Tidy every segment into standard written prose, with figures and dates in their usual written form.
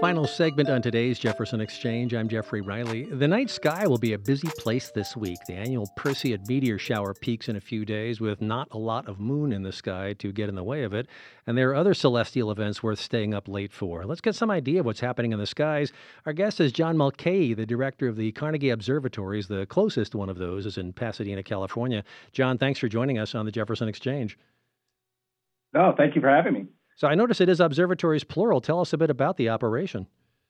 Final segment on today's Jefferson Exchange. I'm Jeffrey Riley. The night sky will be a busy place this week. The annual Perseid meteor shower peaks in a few days with not a lot of moon in the sky to get in the way of it. And there are other celestial events worth staying up late for. Let's get some idea of what's happening in the skies. Our guest is John Mulcahy, the director of the Carnegie Observatories. The closest one of those is in Pasadena, California. John, thanks for joining us on the Jefferson Exchange. No, thank you for having me. So I notice it is observatories plural. Tell us a bit about the operation.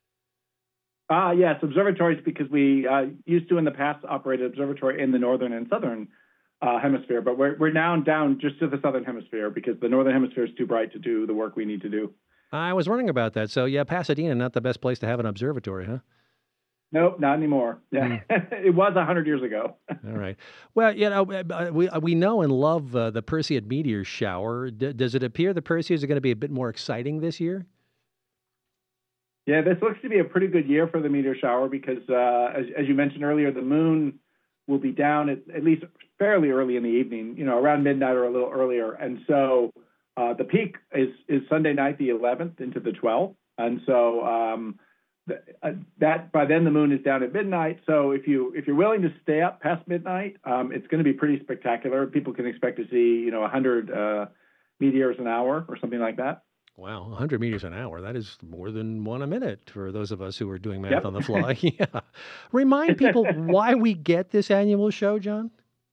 Yes, observatories, because we used to in the past operate an observatory in the northern and southern hemisphere, but we're now down just to the southern hemisphere because the northern hemisphere is too bright to do the work we need to do. I was wondering about that. So yeah, Pasadena, not the best place to have an observatory, huh? Nope, not anymore. Yeah, It was 100 years ago. All right. Well, we know and love the Perseid meteor shower. Does it appear the Perseids are going to be a bit more exciting this year? Yeah, this looks to be a pretty good year for the meteor shower because, as you mentioned earlier, the moon will be down at least fairly early in the evening, around midnight or a little earlier. And so the peak is Sunday night, the 11th into the 12th. And so that by then the moon is down at midnight. So if you're willing to stay up past midnight, it's going to be pretty spectacular. People can expect to see 100 meteors an hour or something like that. Wow, 100 meters an hour. That is more than one a minute for those of us who are doing math on the fly. Yeah. Remind people why we get this annual show, John.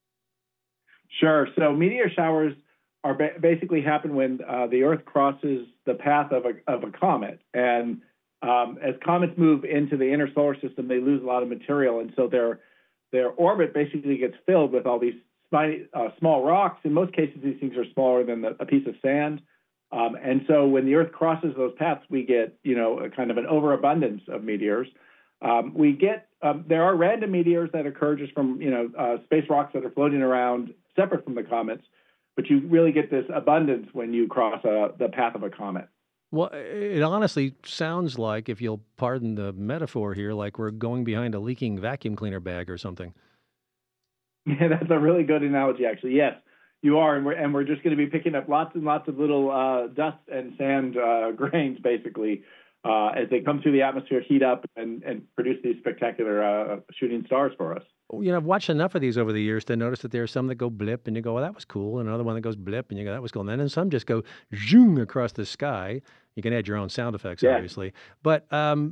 Sure. So meteor showers are basically happen when the Earth crosses the path of a comet, and as comets move into the inner solar system, they lose a lot of material, and so their orbit basically gets filled with all these small rocks. In most cases, these things are smaller than a piece of sand, and so when the Earth crosses those paths, we get a kind of an overabundance of meteors. There are random meteors that occur just from space rocks that are floating around separate from the comets, but you really get this abundance when you cross the path of a comet. Well, it honestly sounds like, if you'll pardon the metaphor here, like we're going behind a leaking vacuum cleaner bag or something. Yeah, that's a really good analogy, actually. Yes, you are, and we're just going to be picking up lots and lots of little dust and sand grains, basically, as they come through the atmosphere, heat up, and produce these spectacular shooting stars for us. I've watched enough of these over the years to notice that there are some that go blip, and you go, well, that was cool. And another one that goes blip, and you go, that was cool. And then some just go zoom across the sky. You can add your own sound effects, obviously. But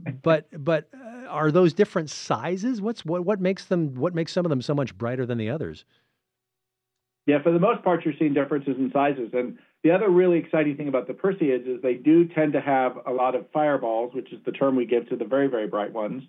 are those different sizes? What makes some of them so much brighter than the others? Yeah, for the most part, you're seeing differences in sizes. And the other really exciting thing about the Perseids is they do tend to have a lot of fireballs, which is the term we give to the very, very bright ones.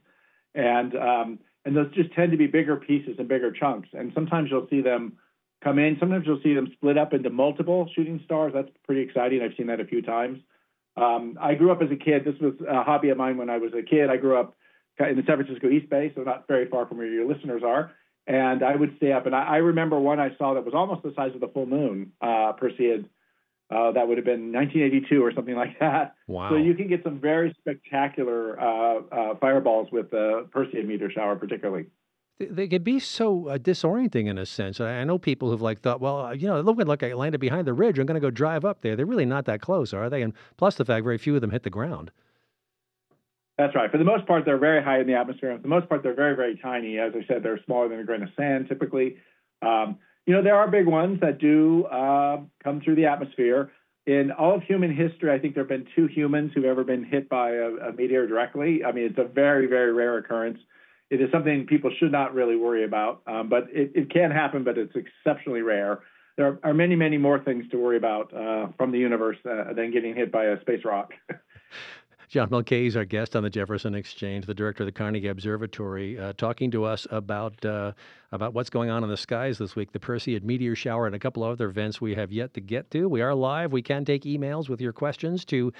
And those just tend to be bigger pieces and bigger chunks. And sometimes you'll see them come in. Sometimes you'll see them split up into multiple shooting stars. That's pretty exciting. I've seen that a few times. I grew up as a kid. This was a hobby of mine when I was a kid. I grew up in the San Francisco East Bay, so not very far from where your listeners are. And I would stay up. And I remember one I saw that was almost the size of the full moon, Perseid. That would have been 1982 or something like that. Wow. So you can get some very spectacular fireballs with the Perseid meteor shower, particularly. They could be so disorienting in a sense. I know people who've thought, well, it looked like I landed behind the ridge. I'm going to go drive up there. They're really not that close, are they? And plus the fact very few of them hit the ground. That's right. For the most part, they're very high in the atmosphere. For the most part, they're very, very tiny. As I said, they're smaller than a grain of sand, typically. There are big ones that do come through the atmosphere. In all of human history, I think there have been 2 humans who've ever been hit by a meteor directly. I mean, it's a very, very rare occurrence. It is something people should not really worry about, but it can happen, but it's exceptionally rare. There are many, many more things to worry about from the universe than getting hit by a space rock. John Mulcahy is our guest on the Jefferson Exchange, the director of the Carnegie Observatory, talking to us about what's going on in the skies this week, the Perseid meteor shower, and a couple of other events we have yet to get to. We are live. We can take emails with your questions to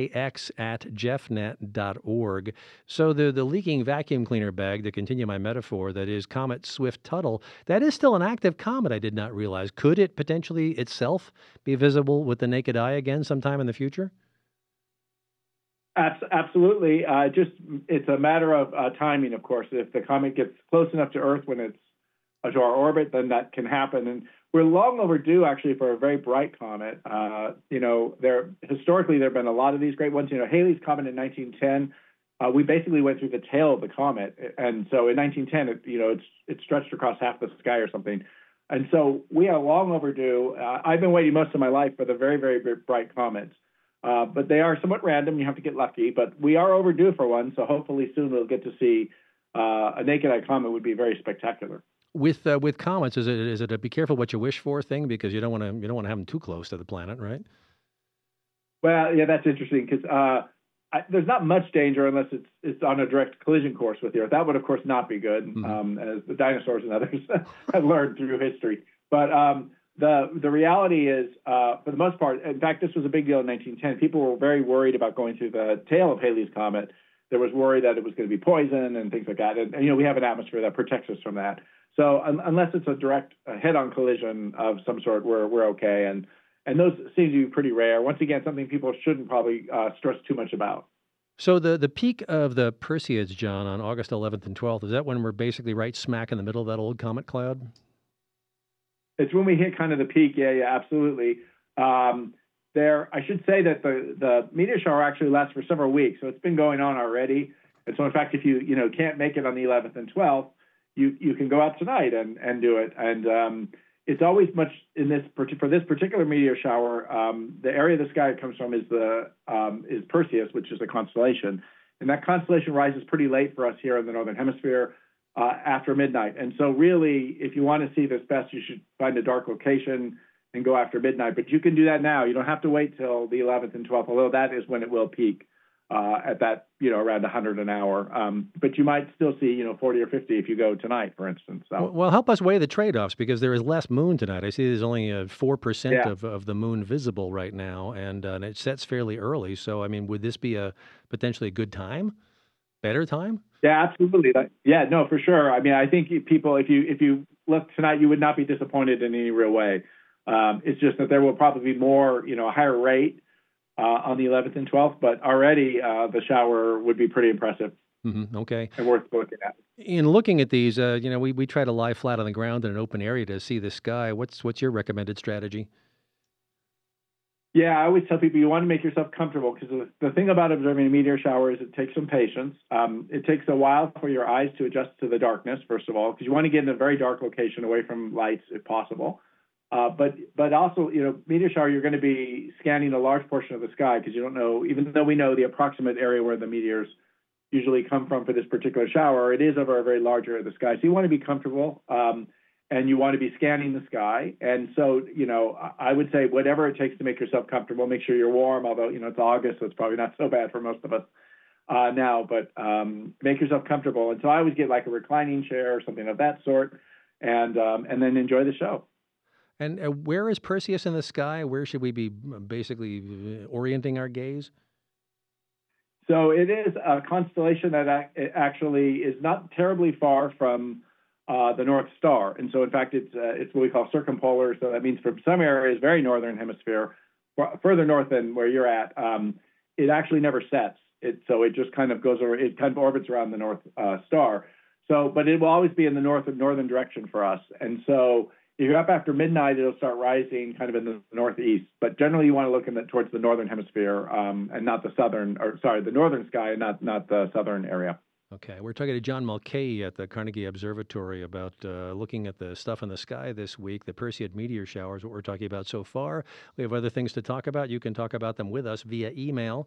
jx@jeffnet.org. So the leaking vacuum cleaner bag, to continue my metaphor, that is Comet Swift-Tuttle, that is still an active comet, I did not realize. Could it potentially itself be visible with the naked eye again sometime in the future? Absolutely. It's a matter of timing, of course. If the comet gets close enough to Earth when it's to our orbit, then that can happen. And we're long overdue, actually, for a very bright comet. Historically, there have been a lot of these great ones. Halley's Comet in 1910 we basically went through the tail of the comet. And so in 1910, it stretched across half the sky or something. And so we are long overdue. I've been waiting most of my life for the very, very bright comets. But they are somewhat random. You have to get lucky. But we are overdue for one. So hopefully soon we'll get to see a naked eye comet. Would be very spectacular. With comets, is it a be careful what you wish for thing, because you don't want to have them too close to the planet, right? Well, yeah, that's interesting because there's not much danger unless it's on a direct collision course with the Earth. That would, of course, not be good, as the dinosaurs and others have learned through history. But the reality is, for the most part, in fact, this was a big deal in 1910. People were very worried about going through the tail of Halley's Comet. There was worry that it was going to be poison and things like that. And we have an atmosphere that protects us from that. So unless it's a direct head-on collision of some sort, we're okay. And those seem to be pretty rare. Once again, something people shouldn't probably stress too much about. So the peak of the Perseids, John, on August 11th and 12th, is that when we're basically right smack in the middle of that old comet cloud? It's when we hit kind of the peak. Yeah, absolutely. I should say that the meteor shower actually lasts for several weeks, so it's been going on already. And so, in fact, if you can't make it on the 11th and 12th, you can go out tonight and do it. And it's always much for this particular meteor shower. The area of the sky it comes from is Perseus, which is a constellation, and that constellation rises pretty late for us here in the northern hemisphere after midnight. And so, really, if you want to see this best, you should find a dark location and go after midnight. But you can do that now. You don't have to wait till the 11th and 12th, although that is when it will peak at that, around 100 an hour. But you might still see, 40 or 50 if you go tonight, for instance. So. Well, help us weigh the trade-offs, because there is less moon tonight. I see there's only 4% of the moon visible right now, and it sets fairly early. So, I mean, would this be potentially a good time? Better time? Yeah, absolutely. No, for sure. I mean, I think people, if you look tonight, you would not be disappointed in any real way. It's just that there will probably be more, a higher rate on the 11th and 12th, but already the shower would be pretty impressive. Mm-hmm. Okay. And worth looking at. In looking at these, we try to lie flat on the ground in an open area to see the sky. What's your recommended strategy? Yeah, I always tell people you want to make yourself comfortable, because the thing about observing a meteor shower is it takes some patience. It takes a while for your eyes to adjust to the darkness, first of all, because you want to get in a very dark location away from lights if possible. But also, meteor shower, you're going to be scanning a large portion of the sky, because you don't know, even though we know the approximate area where the meteors usually come from for this particular shower, it is over a very large area of the sky. So you want to be comfortable, and you want to be scanning the sky. And so, I would say whatever it takes to make yourself comfortable, make sure you're warm, although, it's August, so it's probably not so bad for most of us now, but make yourself comfortable. And so I always get like a reclining chair or something of that sort, and then enjoy the show. And where is Perseus in the sky? Where should we be basically orienting our gaze? So it is a constellation that actually is not terribly far from the North Star. And so, in fact, it's what we call circumpolar. So that means from some areas, very northern hemisphere, further north than where you're at, it actually never sets. So it just kind of goes over, it kind of orbits around the North Star. So, but it will always be in the northern direction for us. And so, if you're up after midnight, it'll start rising kind of in the northeast. But generally, you want to look towards the northern hemisphere and not the northern sky and not the southern area. Okay. We're talking to John Mulcahy at the Carnegie Observatory about looking at the stuff in the sky this week, the Perseid meteor showers, what we're talking about so far. We have other things to talk about. You can talk about them with us via email,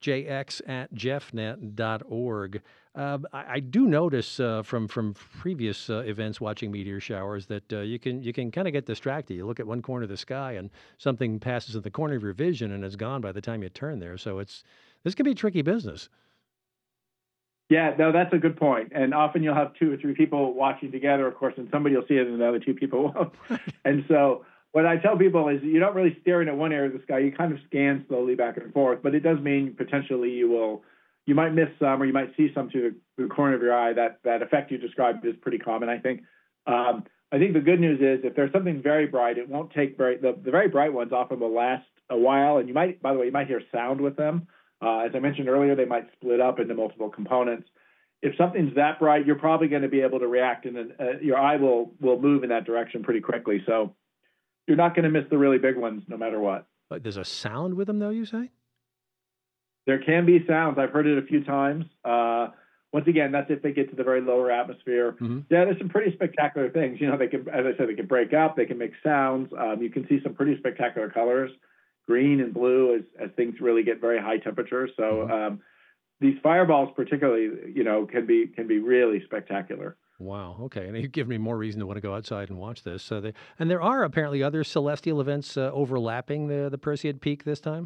jx@jeffnet.org. I do notice from previous events watching meteor showers that you can kind of get distracted. You look at one corner of the sky and something passes in the corner of your vision and it's gone by the time you turn there. So this can be tricky business. Yeah, no, that's a good point. And often you'll have 2 or 3 people watching together, of course, and somebody will see it and the other 2 people won't. And so what I tell people is you're not really staring at one area of the sky. You kind of scan slowly back and forth, but it does mean potentially you might miss some, or you might see some through the corner of your eye. That effect you described is pretty common, I think. I think the good news is if there's something very bright, it won't take the very bright ones often will last a while, and you might hear sound with them. As I mentioned earlier, they might split up into multiple components. If something's that bright, you're probably going to be able to react, and your eye will move in that direction pretty quickly. So you're not going to miss the really big ones no matter what. There's a sound with them, though, you say? There can be sounds. I've heard it a few times. Once again, that's if they get to the very lower atmosphere. Mm-hmm. Yeah, there's some pretty spectacular things. They can, as I said, they can break up. They can make sounds. You can see some pretty spectacular colors, green and blue, as things really get very high temperatures. So these fireballs, particularly, can be really spectacular. Wow. Okay. And you've given me more reason to want to go outside and watch this. And there are apparently other celestial events overlapping the Perseid Peak this time.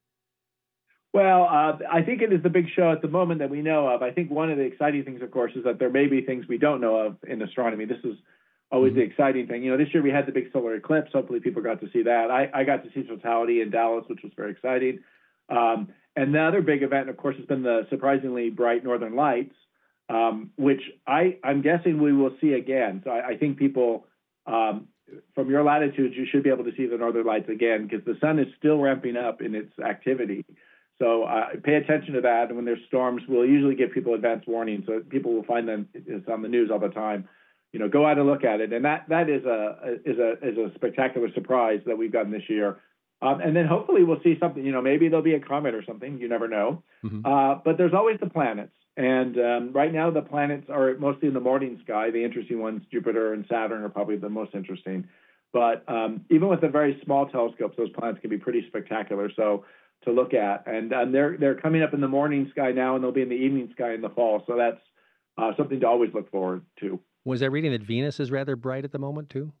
Well, I think it is the big show at the moment that we know of. I think one of the exciting things, of course, is that there may be things we don't know of in astronomy. This is always the exciting thing. This year we had the big solar eclipse. Hopefully people got to see that. I got to see totality in Dallas, which was very exciting. And the other big event, of course, has been the surprisingly bright Northern Lights, which I'm guessing we will see again. So I think people from your latitude, you should be able to see the Northern Lights again because the sun is still ramping up in its activity. So pay attention to that. And when there's storms, we'll usually give people advance warning, so people will find them. It's on the news all the time. Go out and look at it. And that is a spectacular surprise that we've gotten this year. And then hopefully we'll see something. Maybe there'll be a comet or something. You never know. But there's always the planets. And right now the planets are mostly in the morning sky. The interesting ones, Jupiter and Saturn, are probably the most interesting. But even with a very small telescope, those planets can be pretty spectacular. So to look at, and they're coming up in the morning sky now, and they'll be in the evening sky in the fall. So that's something to always look forward to. Was I reading that Venus is rather bright at the moment too?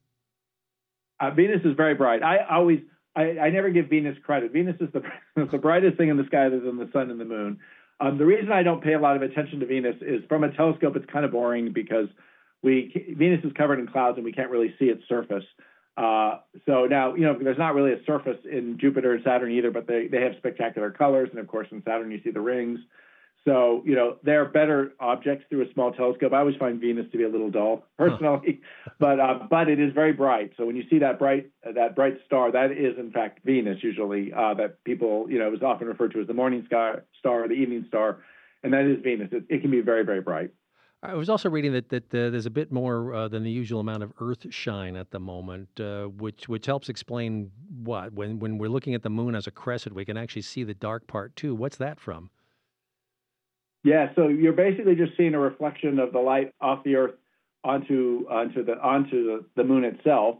Venus is very bright. I never give Venus credit. Venus is the brightest thing in the sky other than the sun and the moon. The reason I don't pay a lot of attention to Venus is from a telescope, it's kind of boring because Venus is covered in clouds and we can't really see its surface. So now, there's not really a surface in Jupiter and Saturn either, but they have spectacular colors. And of course, in Saturn, you see the rings. So, they're better objects through a small telescope. I always find Venus to be a little dull personally, but it is very bright. So when you see that bright star, that is in fact Venus usually, that people, is often referred to as the morning star or the evening star. And that is Venus. It can be very, very bright. I was also reading that there's a bit more than the usual amount of Earth shine at the moment, which helps explain what when we're looking at the moon as a crescent, we can actually see the dark part too. What's that from? Yeah, so you're basically just seeing a reflection of the light off the Earth onto the moon itself,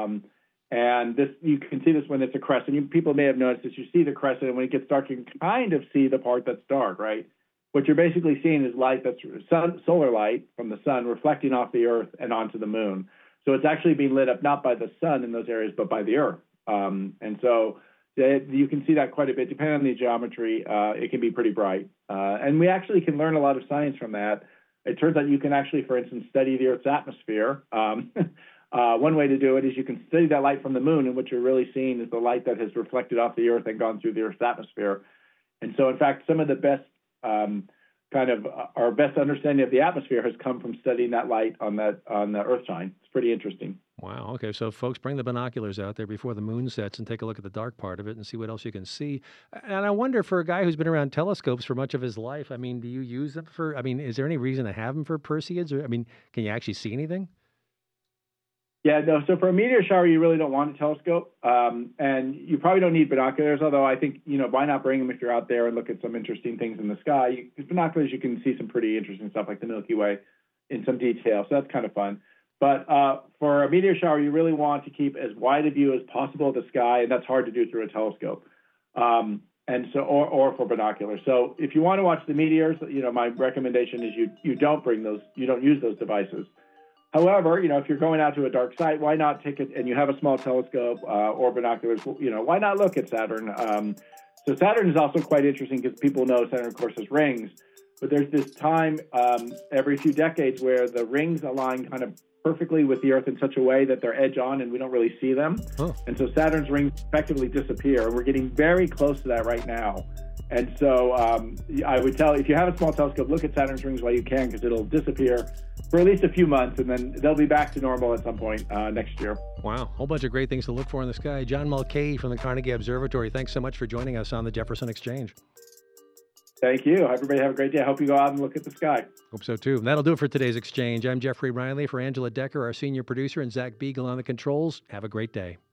and this you can see this when it's a crescent. People may have noticed this. You see the crescent, and when it gets dark, you can kind of see the part that's dark, right? What you're basically seeing is light that's solar light from the sun reflecting off the Earth and onto the moon. So it's actually being lit up not by the sun in those areas, but by the Earth. And so you can see that quite a bit. Depending on the geometry, it can be pretty bright. And we actually can learn a lot of science from that. It turns out you can actually, for instance, study the Earth's atmosphere. One way to do it is you can study that light from the moon, and what you're really seeing is the light that has reflected off the Earth and gone through the Earth's atmosphere. And so, in fact, some of the best our best understanding of the atmosphere has come from studying that light on the Earthshine. It's pretty interesting. Wow. Okay. So, folks, bring the binoculars out there before the moon sets and take a look at the dark part of it and see what else you can see. And I wonder, for a guy who's been around telescopes for much of his life, do you use them for? Is there any reason to have them for Perseids? Or, can you actually see anything? Yeah, no. So for a meteor shower, you really don't want a telescope, and you probably don't need binoculars. Although I think why not bring them if you're out there and look at some interesting things in the sky? With binoculars, you can see some pretty interesting stuff like the Milky Way in some detail. So that's kind of fun. But for a meteor shower, you really want to keep as wide a view as possible of the sky, and that's hard to do through a telescope. And so, or for binoculars. So if you want to watch the meteors, my recommendation is you don't bring those. You don't use those devices. However, if you're going out to a dark site, why not take it, and you have a small telescope or binoculars, why not look at Saturn? So Saturn is also quite interesting because people know Saturn, of course, has rings. But there's this time every few decades where the rings align kind of perfectly with the Earth in such a way that they're edge on and we don't really see them. Oh. And so Saturn's rings effectively disappear. And we're getting very close to that right now. And so I would tell, if you have a small telescope, look at Saturn's rings while you can, because it'll disappear for at least a few months, and then they'll be back to normal at some point next year. Wow. Whole bunch of great things to look for in the sky. John Mulcahy from the Carnegie Observatory, thanks so much for joining us on the Jefferson Exchange. Thank you. Everybody have a great day. I hope you go out and look at the sky. Hope so, too. And that'll do it for today's Exchange. I'm Jeffrey Riley. For Angela Decker, our senior producer, and Zach Beagle on the controls, have a great day.